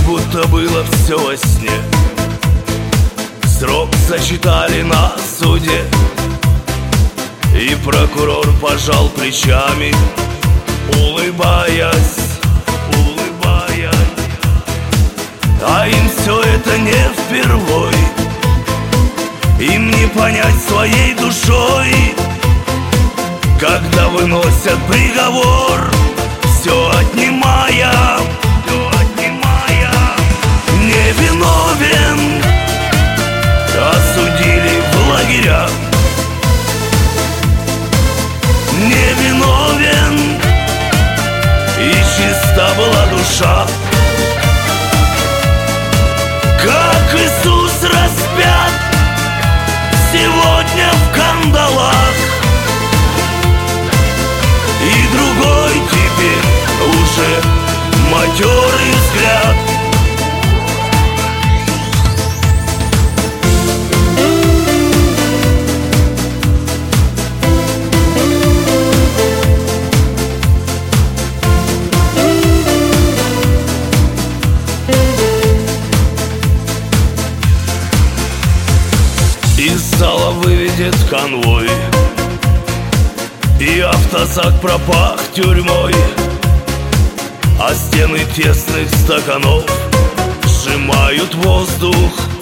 будто было все во сне. Срок зачитали на суде, и прокурор пожал плечами, улыбаясь. А им все это не впервой, им не понять своей душой, когда выносят приговор, все отнимая. Невиновен, осудили в лагеря. Невиновен, и чиста была душа. Как Иисус распят сегодня в кандалах, и другой теперь уже матерый взгляд. Из зала выведет конвой, и автозак пропах тюрьмой, а стены тесных стаканов сжимают воздух.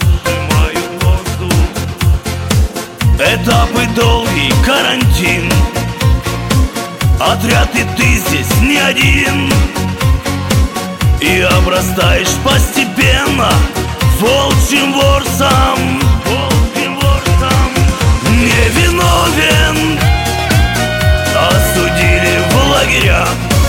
Этапы долгий, карантин, отряд и ты здесь не один, и обрастаешь постепенно волчьим ворсом. Невиновен, осудили в лагеря.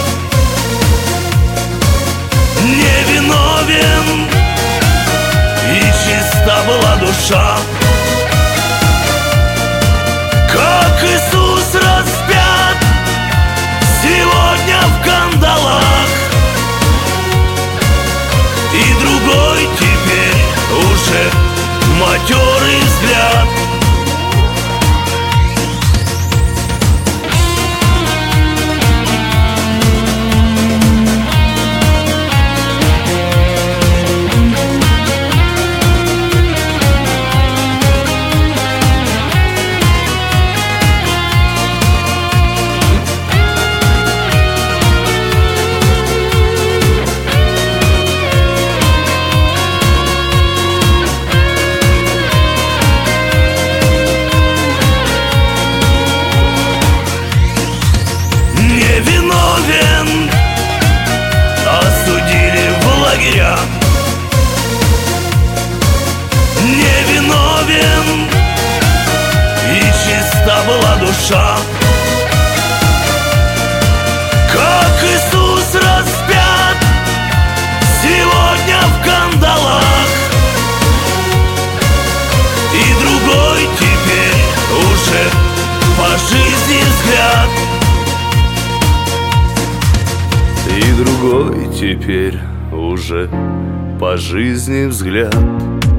Невиновен, и чиста была душа. Как Иисус распят сегодня в кандалах, и другой теперь уже матерый взгляд. Невиновен, осудили в лагеря. Невиновен, и чиста была душа. Как Иисус распят сегодня в кандалах, и другой теперь уже по жизни взгляд. И другой теперь уже по жизни взгляд.